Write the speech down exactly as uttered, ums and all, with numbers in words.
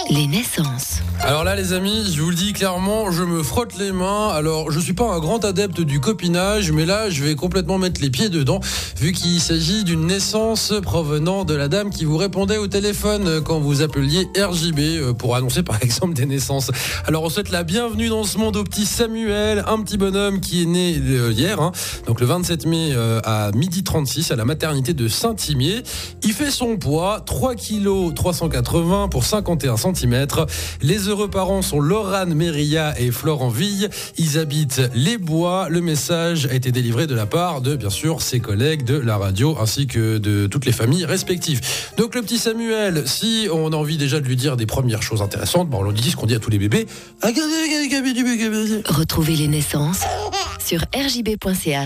Les naissances. Alors là les amis, je vous le dis clairement, je me frotte les mains. Alors je suis pas un grand adepte du copinage, mais là je vais complètement mettre les pieds dedans, vu qu'il s'agit d'une naissance provenant de la dame qui vous répondait au téléphone quand vous appeliez R J B pour annoncer par exemple des naissances. Alors on souhaite la bienvenue dans ce monde au petit Samuel, un petit bonhomme qui est né euh, hier, hein, donc le vingt-sept mai euh, à midi trente-six à la maternité de Saint-Imier. Il fait son poids, trois kilos trois cent quatre-vingts pour cinquante et un centimètres. Les heureux parents sont Laurane Meria et Florent Ville. Ils habitent les Bois. Le message a été délivré de la part de, bien sûr, ses collègues de la radio ainsi que de toutes les familles respectives. Donc le petit Samuel, si on a envie déjà de lui dire des premières choses intéressantes, bon, on lui dit ce qu'on dit à tous les bébés. Retrouvez les naissances sur r j b point c h.